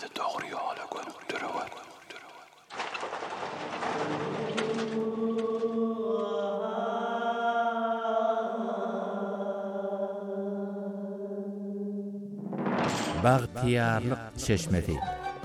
bizi doğru yola götürüyor. Bagtiyarlyk çeşmesi.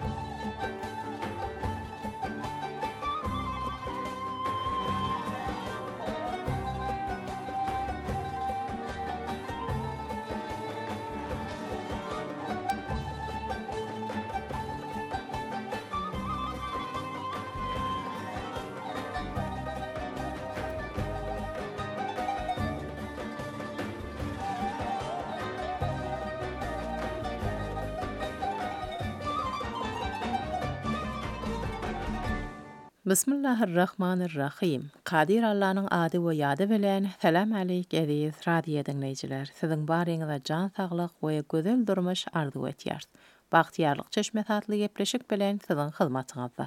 Bismillahirrahmanirrahim. Qadir Allah'ın adı we ýady bilen salam aleyk aziz radio dinleýijiler. Siziň baryňyza jan saglyk we gözel durmuş arzu etýär. Bagtiyarlyk çeşmesi adly gepleşik bilen siziň hyzmatyňyzda.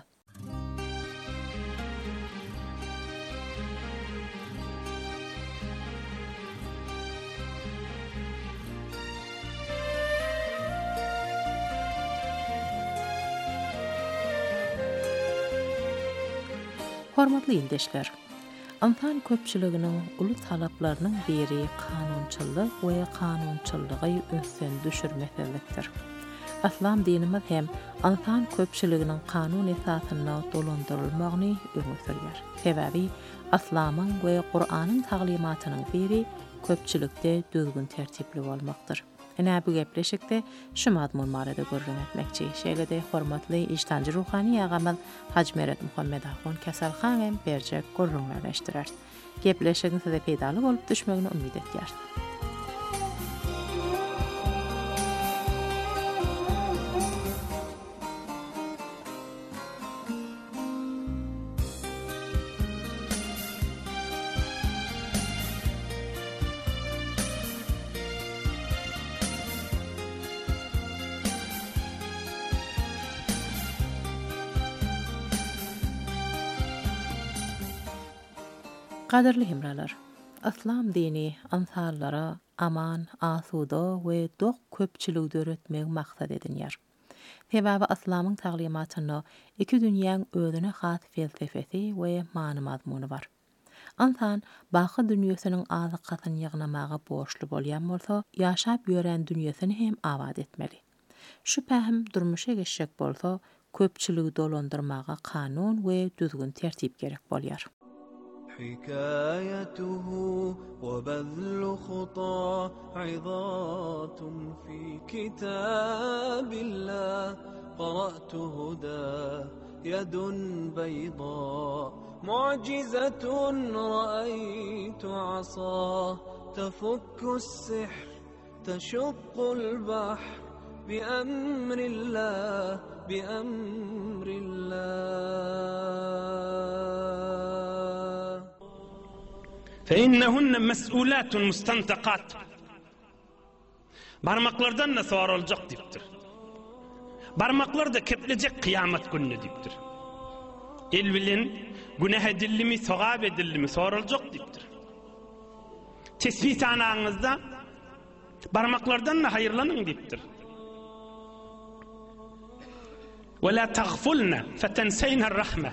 Hormatly ýoldaşlar, insan köpçüliginiň uly talaplarynyň biri kanunçylyk we kanunçylygy öňden düşürmekdir. Islam dinimiz hem insan köpçüliginiň kanun esasyna dolandyrylmagyny öňe sürýär. Sebäbi Islamyň we Qur'anyň taglimatynyň biri köpçülikde düzgün tertipli bolmakdyr. Ene bu gepleşikde şu mazmun barada görüň etmekçi. Şeýle-de hormatly iştancı ruhani ýagamyz Hac Meret Muhammed Ahun Kasalhan hem berjek görüňlerleşdirer. Gepleşigiň size peýdaly bolup düşmegini umyt etýär. Qadirli hemralar, Islam dini insanlara aman, asuda we dok köpçülükde öğretmek maksat edinýär. Sebäbi Islamyň taglimatyna iki dünýäň özüne has felsefesi we many mazmuny bar. Insan baky dünýäsiniň azykasyny ýygnamaga borçly bolýan bolsa, ýaşap ýören dünýäsini hem abad etmeli. Şu pähim durmuşa geçjek bolsa, köpçülügi dolandyrmaga kanun we düzgün tertip gerek bolýar. حكايته وبذل خطى عظات في كتاب الله قرأت هدى يد بيضاء معجزة رأيت عصا تفك السحر تشق البحر بأمر الله بأمر الله فإنهن مسؤولات مستنطقات. Barmaklardan da sorulacak diptir. Barmaklar da keplecek kıyamet gününe diptir. El bilen günah edildi mi, sogab edildi mi sorulacak diptir. Tesbih sanağınızda barmaklardan da hayırlanın diptir. وَلَا تَغْفُلْنَ فَتَنْسَيْنَ الرَّحْمَةِ.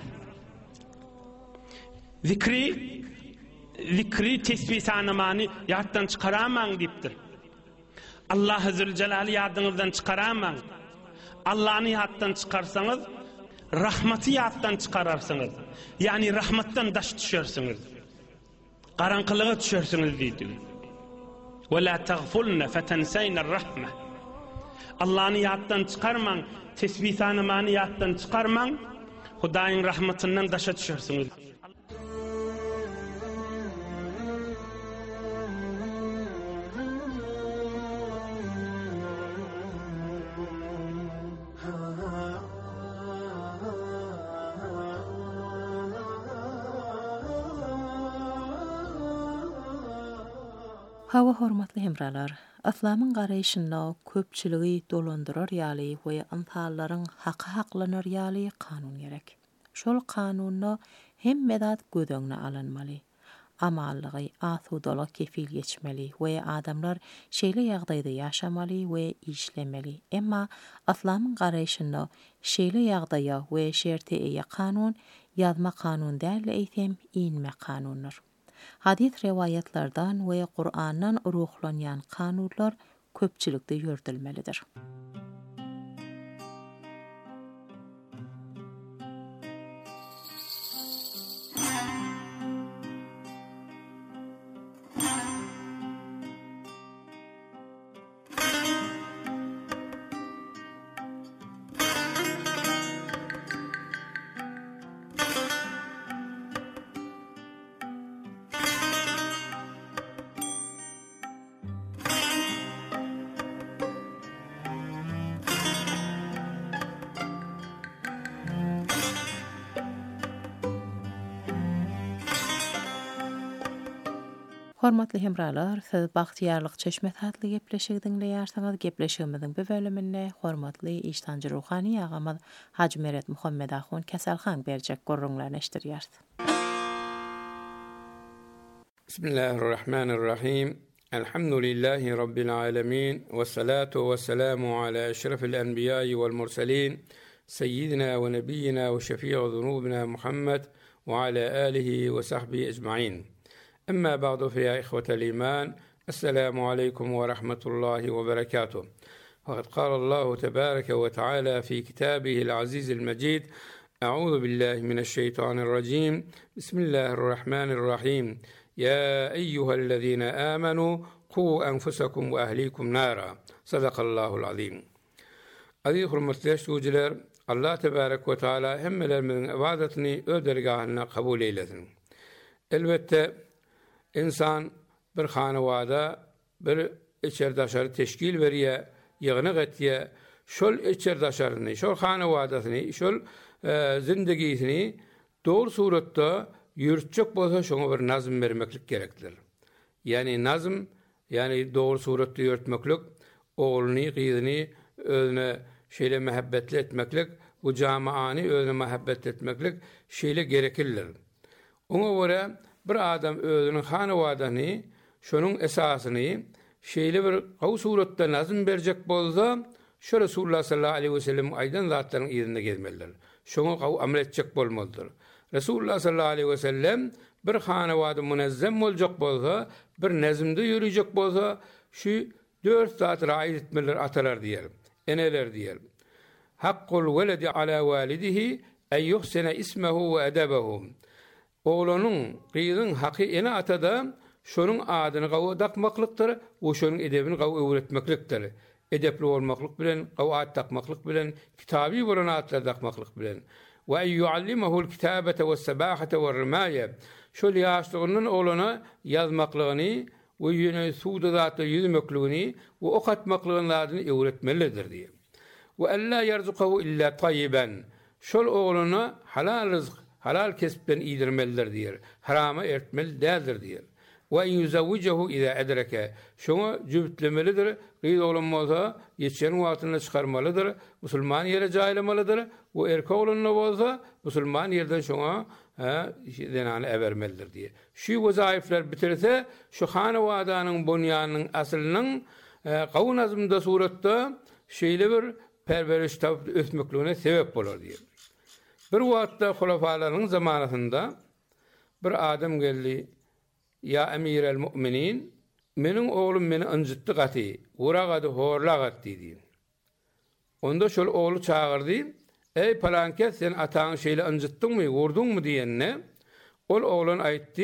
Zikri tesbih sanamany ýatdan çykaramaň dipdir. Allah Zülcelali ýadyňyzdan çykaramaň. Allahny ýatdan çykarsaňyz, rahmaty ýatdan çykararsyňyz. Ýani rahmatdan daş düşersiňiz. Garanqylyga düşersiňiz diýdi. وَلَا تَغْفُلْنَ فَتَنْسَيْنَ الرَّحْمَةِ. Allahny ýatdan çykarmaň, tesbih sanamany ýatdan çykarmaň, Hudaýyň rahmatyndan daşa düşersiňiz. Hawa hormatly hemralar, Islamyň garaýşynda köpçüligi dolandyrar ýaly we insanlaryň haqlanar ýaly kanun gerek. Şol kanuny hem medat gödöňne alanmaly. amallıgy, asudalyk kefil geçmeli we adamlar şeýle ýagdaýda ýaşamaly we işlemeli. Emma islamyň garaýşynda şeýle ýagdaýa we şerte eýe kanun ýazma kanun däl eýsem inme kanunlar. Hadis rewayatlardan we Qur'andan ruhlanýan kanunlar köpçülikde ýörtilmelidir. Hormatly hemralar, siz Bagtyarlyk Çeşme tatly gepleşigi dinleýärsiňiz. Gepleşigimiziň bu bölüminde hormatly iştanjy ruhany agamy Haji Meret Muhammed Ahun Keselhan berjek gorrunlaryny eşdirýärsiz. Bismillahirrahmanirrahim. Elhamdülillahi rabbil alamin ve salatu vesselamu ala eşrefil enbiya'i vel murselin seyyidina ve nebiyyina ve şefî'i zunubina Muhammed ve ala alihi ve sahbihi ecmaîn. أما بعد فيا إخوة الإيمان السلام عليكم ورحمة الله وبركاته. وقد قال الله تبارك وتعالى في كتابه العزيز المجيد: أعوذ بالله من الشيطان الرجيم بسم الله الرحمن الرحيم يا أيها الذين آمنوا قوا أنفسكم وأهليكم نارا صدق الله العظيم. Aziz hurmatly şuwjylar, Allah tebarek we taala hemmelerimiziň ibadatini öz dergahyna kabul eylesin. Elbette insan bir hanawada bir içerdaşary teşkil berýär, ýygyny getýär. Şol içerdaşaryny, şol hanawadasyny, şol zindigisini dogry suratda ýürütjek bolsa şoňa bir nazm bermeklik gerekdir. Yani nazm, yani dogry suratda ýürütmeklik, ogluny, gyzyny özüne şeýle mehabbetli etmeklik, bu jamaany özüne mehabbet etmeklik şeýle gerekirler. Oňa göre bir adam özünün hanawadasyny, şonuň esasyny şeýle bir gawy suratda nazm berjek bolsa, şo Resulullah sallallahu aleyhi ve sellem aýdan zatlaryň ýerine gelmelidir. Şoňa gawy amel etjek bolmalydyr. Resulullah sallallahu aleyhi ve sellem bir hanawada munazzam boljak bolsa, bir nazmda ýürüjek bolsa, şu 4 zat raýat etmeler atalar diýer. Eneler diýer. Haqqul weledi ala walidihi ay yuhsina ismehu ve edebehu. Oğlanın, gyzyň haky ene atada şonuň adyny gawy takmaklykdyr, o şonuň edebini gawy öwretmeklikdir. Edepli bolmaklyk bilen, gawy ad takmaklyk bilen, kitabi bolan adlar takmaklyk bilen. Ve yuallimuhu'l kitabata ve's-sabahata ve'r-rimaya. Şol ýaşlygynyň oğlana ýazmaklygyny we ýene suwda zatda ýüzmekligini we ok atmaklygyny öwretmelidir diýer. Ve alla yerzuqahu illa tayyiban. Şol oğlana halal rızk, halal kesipden iýdirmelidir diýer. Harama ertmeli däldir diýer. Ve yuzawwijuhu iza adraka. Şoňa jübitlemelidir. Gyz oğlan bolsa ýetşen wagtyna çykarmalydyr. Musulman ýere jaýlamalydyr. Bu erkek oğlan bolsa musulman ýerden şoňa denany ebermelidir diýer. Şu wazaifler bitirse şu hanawadaanyň bunyanyň asylynyň gawy nazmda suratda şeýle bir perweriş tapyp ösmekligine sebep bolar diýer. Bir wagtda hulafalaryň zamanynda bir adam geldi. Ya emirel mu'minin, meniň oğlum meni injitdi gaty, uragady horlagat diýdi. Onda şol oğlu çağırdy. Ey palanket, sen ataň şeýle injitdiňmi, wurduňmy diýenne, ol oğlan aýtdy.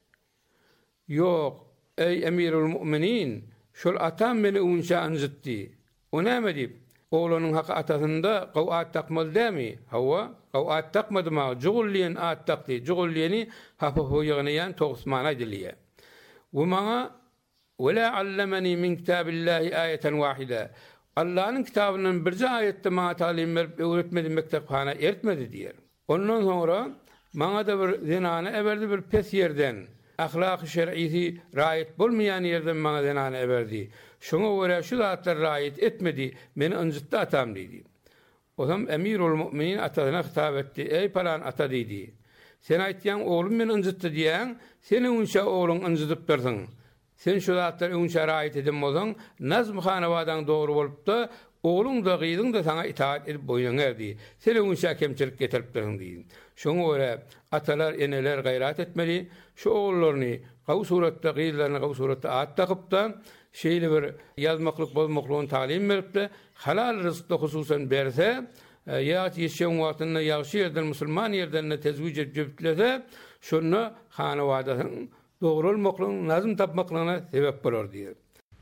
Yok, ey emirul mu'minin, şol atam meni unça injitdi. O näme diýip? Oğlanyň haky atasynda gawy at takmaly dämi? Hawa, gawy at takmadyma, jugulliýen at takdy. Jugulliýeni hapa hoýagyny togsmana edilýär. We maňa wala allamani min kitabillahi ayatan wahida. Allah'ın kitabından bir ayette maňa talim berip öwretmedi, mektephana ertmedi diýer. Ondan sonra maňa da bir zenany eberdi, bir pes ýerden, ahlak-ı şer'isi raýat bolmaýan ýerden maňa zenany eberdi. Şoňa görä şu zatlar raýat etmedi, meni injitdi atam diýdi. O zaman emirul mu'minin atasyna hitap etdi. Ey palan ata diýdi. Sen aýtýan oglum men ınjytdy diýen, seni unşa ogluň ınjytyp durdyň. Sen şu zatlara unşa raýat edem bolsaň, nazm hanawadan dogry bolupdy, ogluň da gyýdyň da sana itaat edip boýnaňardy. Seni unşa kemçilik getirip durdyň diýin. Şoňa görä atalar, eneler gaýrat etmeli, şu oglaryny gawy suratda gyýlaryny gawy suratda at takypda şeýle bir ýazmaklyk bolmaklygyny talim beripdi. Halal rızykda hususan berse, ýa-da ýeşen wagtynda ýagşy ýerden musulman ýerden tezwij edip şonu hanawadasyň dogry bolmaklygyny nazm tapmaklygyna sebep bolar diýer.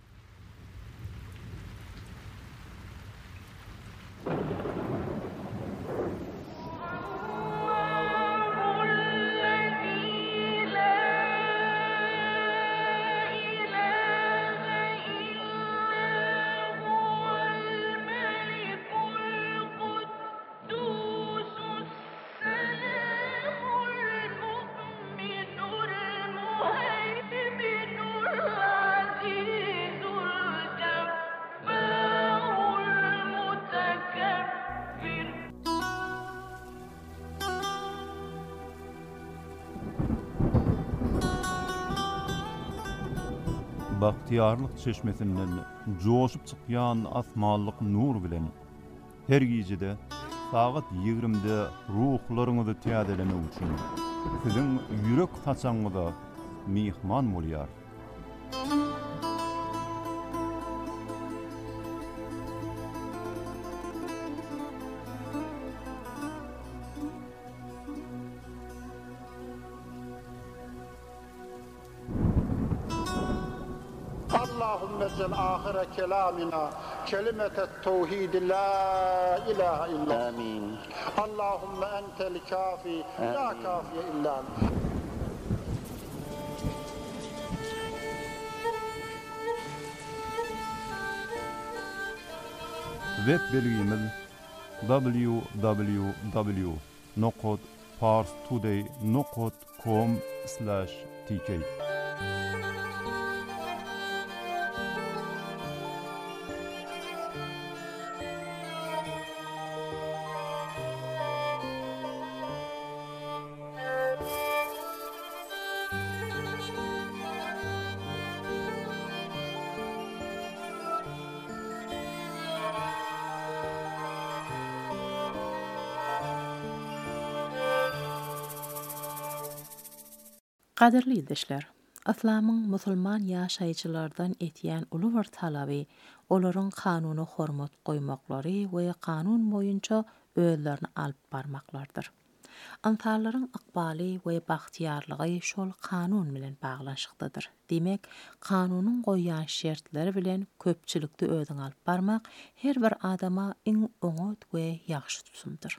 Bahtiyarlyk çeşmesinden joşup çykýan asmanlyk nur bilen her gijede saat 20-de ruhlaryňyzy täzelene üçin siziň ýürek taçaňyza mihman bolýar. Allahümme cel ahire kelamina kelimetet tevhid la ilahe illa. Amin. Allahümme entel kafi la kafiye illa. Web belgimiz www.parstoday.com/tk. Qadirli ildeşler, Islamyň musulman ýaşaýjylardan etýän uly bir talaby, olaryň kanuny hormat goýmaklary we kanun boýunça özlerini alyp barmaklardyr. Antarlaryň ykbaly we bahtiyarlygy şol kanun bilen baglanşykdadyr. Demek, kanunyň goýan şertleri bilen köpçülikde özüň alyp barmak her bir adama iň oňat we ýagşy tutumdyr.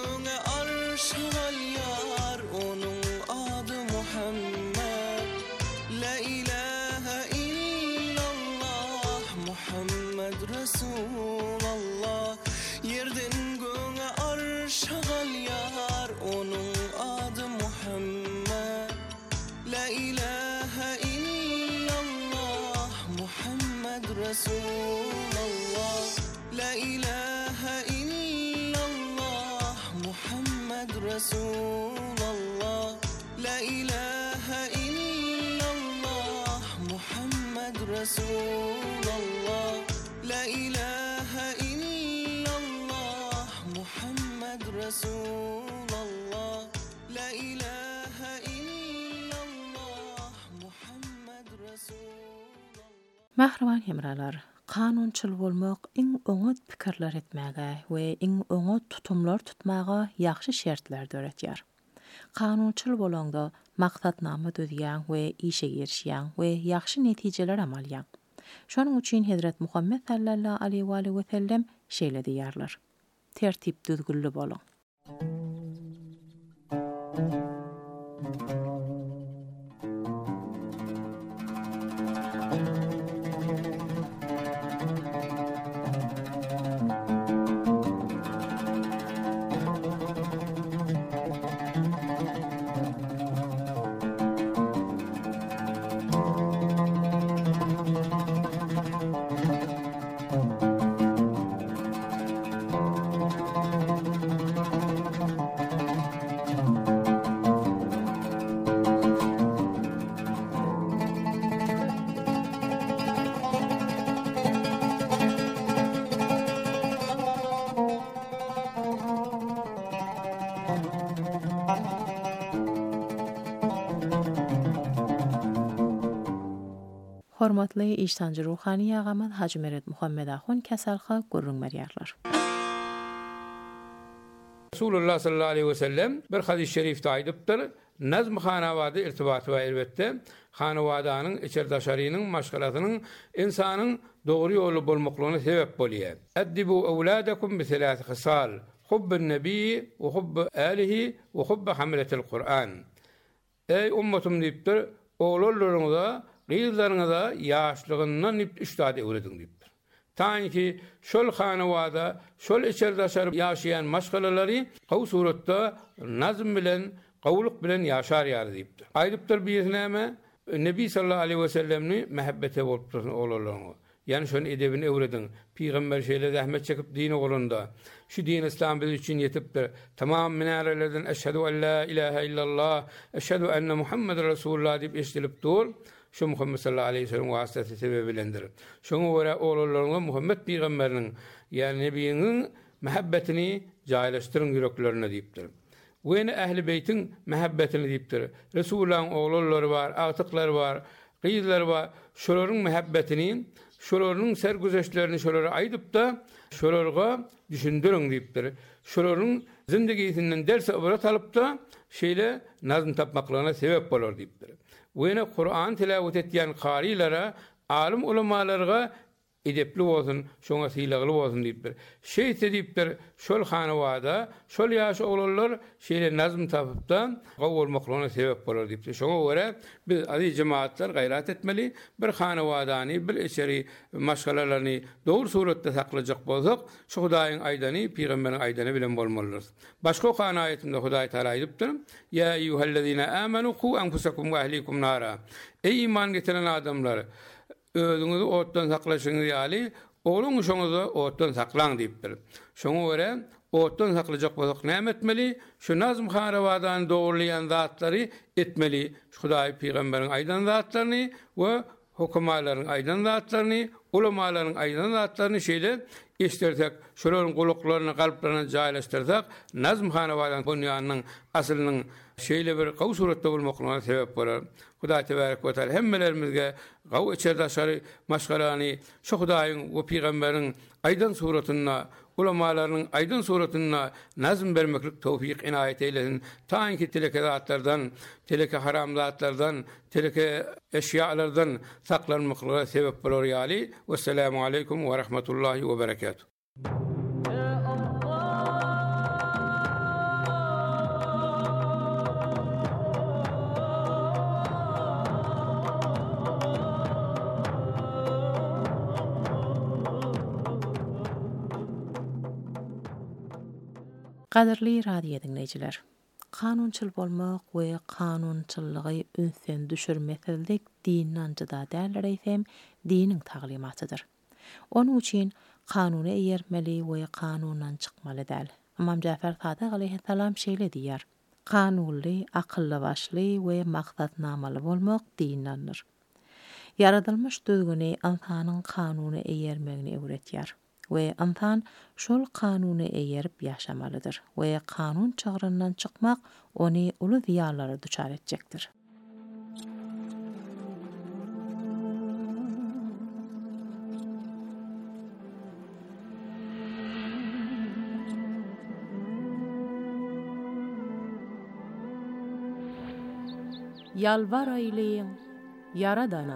göňe arş galyar onun ady Muhammed. La ilahe illallah Muhammed Resulallah. Yerden göňe arş galyar onun ady Muhammed. La ilahe illallah Muhammed Resulallah. La ilahe illallah Muhammed Resulallah. La ilahe illallah Muhammed Resulallah. La ilahe illallah Muhammed Resulallah. La ilahe illallah Muhammed Resulallah. Mahraman hemralar, kanunçul bolmak iň öňe pikirler etmäge we iň öňe tutumlar tutmaga ýaxşy şertler döretýär. Kanunçul bolanda maksatnama düzýän we işe girişýän we ýaxşy netijeler amalýan. Şonuň üçin Hazrat Muhammed sallallahu aleyhi we sellem şeýle diýerler: tertip düzgünli bolun. Hormatly iştancı ruhani ağamad Hacı Meret Muhammed Ahun kasalxa görünmerýärler. Resulullah sallallahu aleyhi ve sellem bir hadis-i şerifde aýdypdyr. Nazm hanawada irtibaty we elbetde hanawadaanyň içerdaşarynyň maşgalatynyň insanyň dogry ýoly bolmaklygyna sebep bolýar. Addibu awladakum bi thalath khisal: hubbun nabiy we hubbu alihi we hubbu hamlatil Qur'an. Ey ummatum diýipdir, oğlallaryňyza, gyzlaryňyza ýaşlygyndan üstad öwredin diýipdir. Taňki şol hanawada, şol içerdaşar ýaşaýan maşgalalary gaw suratda nazm bilen, gawlyk bilen ýaşarýar diýipdir. Aýdypdyr biýnäme Nebi sallallahu aleyhi ve sellemni mehabbete bolup durýan oğlallaryňy. Yani şonu edebini öwredin. Peygamber şeýle zähmet çekip dini golunda. Şu din İslam biz üçin yetipdir. Tamam minarelerden eşhedü en la ilahe illallah, eşhedü enne Muhammed Resulullah diýip eşdilip dur. Şu Muhammed sallallahu aleyhi ve sellem vasitesi sebebilendir. Şoňa görä oğlallaryňa Muhammed peýgamberiniň, yani Nebiýiniň mehabbetini jaýlaşdyryň ýüreklerine diýipdir. Wene ehli beytin mehabbetini diýipdir. Resulullahyň oğlallary bar, agtyklary bar, gyzlary bar. Şolaryň mehabbetini, şolaryň sergüzeştlerini şolara aýdyp da şolarga düşündürün diýipdir. Şolaryň zindagisinden ders ibrat alyp da şeýle nazm tapmaklaryna sebep bolar diýipdir. Wene Kur'an tilawet etýän qarilara, alim ulamalarga edepli bolsun, şoňa sylagly bolsun diýipdir. Şeýse diýipdir, şol hanawada, şol ýaş oglanlar şeýle nazm tapyp da gaw bolmaklaryna sebep bolar diýipdir. Şoňa görä biz aziz jemaatlar gaýrat etmeli, bir hanawadany, bir içeri maşgalalaryny dogry suratda saklajak bolsak, şu Hudaýyň aýdany, Peýgamberiň aýdany bilen bolmalydyr. Başga Kur'an aýetinde Hudaý Taala aýdypdyr: "Ya eyyuhellezine amanu qu anfusakum we ahlikum nara." Ey iman getiren adamlar, özüňizi otdan saklaşyňyz ýaly, oğluňyzy otdan saklaň diýipdir. Şoňa görä otdan saklajak bolsak näme etmeli? Şu nazm hanawadan dogurlayan zatlary etmeli. Hudaý Peýgamberiň aýdan zatlaryny we hukumalaryň aýdan zatlaryny, ulamalaryň aýdan zatlaryny şeýle eşdertek, şolaryň guluklaryny galplaryna jaýlaşdyrsak, nazm hanawadan dünýäniň asylynyň şeýle bir gaw suratda bolmaklaryna sebep bolar. Hudaý tebarek we taala hemmelerimizge gaw içerdaşary maşgalany şu Hudaýyň we Peýgamberiň aýdan suratyna, ulamalaryň aýdan suratyna nazm bermeklik tawfik inayet eýlesin. Taňki teleke zatlardan, teleke haram zatlardan, teleke eşyalardan saklanmaklyga sebep bolar ýaly. Vesselamu aleykum we rahmetullahi we berekatuh. Qadirli radio dinleyijiler, kanunçyl bolmak we kanunçyllygy önsen düşürmeselik dinden jyda däl reýsem diniň taglimatydyr. Onun üçin kanuny eýermeli we kanundan çykmaly däl. Imam Jafer Sadiq aleyhissalam şeýle diýär: Kanunly, akylly başly we maksatnamaly bolmak dindendir. Yaradylmış düzgüni insanyň kanuny eýermegini öwretýär. We insan şol kanuny eýerip ýaşamalydyr we kanun çagryndan çykmak ony uly ziýanlara duçar etjekdir. Yalvar aýlyň Yaradana.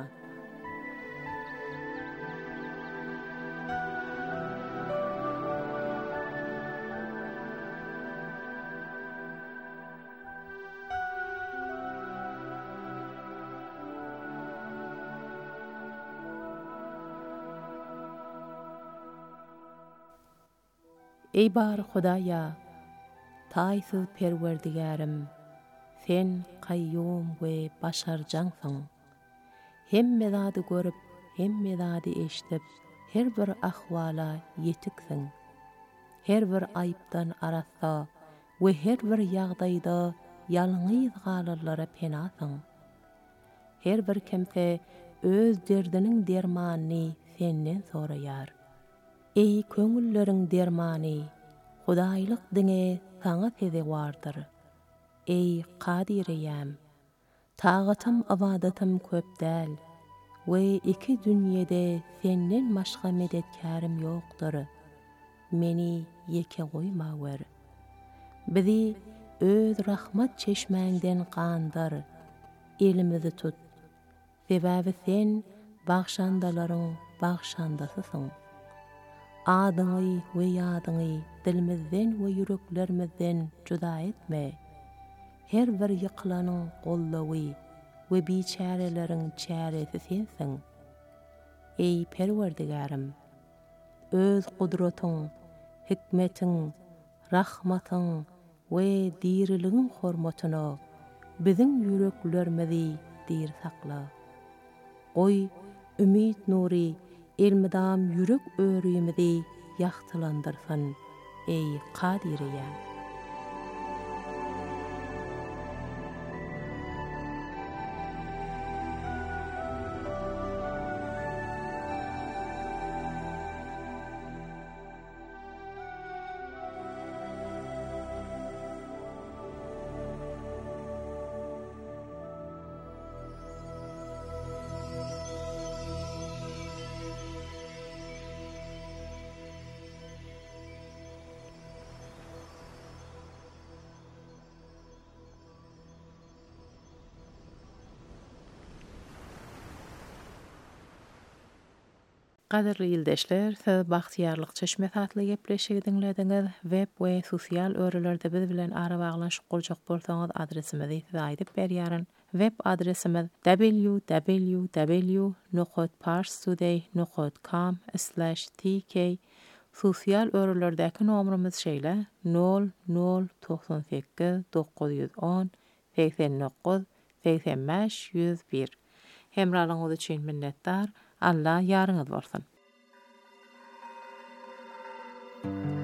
Ey bar Hudaýa, taýsyz perwerdigarim, sen qayyum we başarjaňsyň. Hemme zady görüp, hemme zady eşdip, her bir ahwala ýetiksiň. Her bir aýypdan arassa we her bir ýagdaýda ýalňyz galarlara penasyň. Her bir kimse öz derdiniň dermanyny senden soraýar. Ey köňülleriň dermany, Hudaýlyk diňe saňa seze wardyr. Ey Qadireyem, tağatym ibadatym köp däl we iki dünýede senden başga medetkarim ýokdur. Meni ýeke goýma wer. Bizi öz rahmat çeşmäňden gandyr. Elimizi tut. Sebäbi sen bagşandalaryň bagşandasysyň. Adyňy we ýadyňy dilimizden we yüreklerimizden juda etme. Her bir ýyklanyň gollawy we biçäreleriň çäresi sensiň. Ey Perwerdigarim, öz gudratyň, hikmetiň, rahmatyň we diriligiň hormatyna biziň yüreklerimizi dir sakla. Oy ümit nuri elmidam yürek öýrüýümidi ýagtylandyrsyn, ey Qadireyem. Qadirli ýyldaşlar, siz Bagtyarlyk Çeşme satly gepleşigi dinlediňiz. Web we sosial örelerde biz bilen ara baglanşyp boljak bolsaňyz adresimizi size aýdyp berýäryn. Web adresimiz www.parstoday.com/tk. Sosial örelerdäki nomrumyz şeýle 0098 910 89 85 101. Hemralyňyz üçin minnetdar. Allah ýarıňyz bolsun.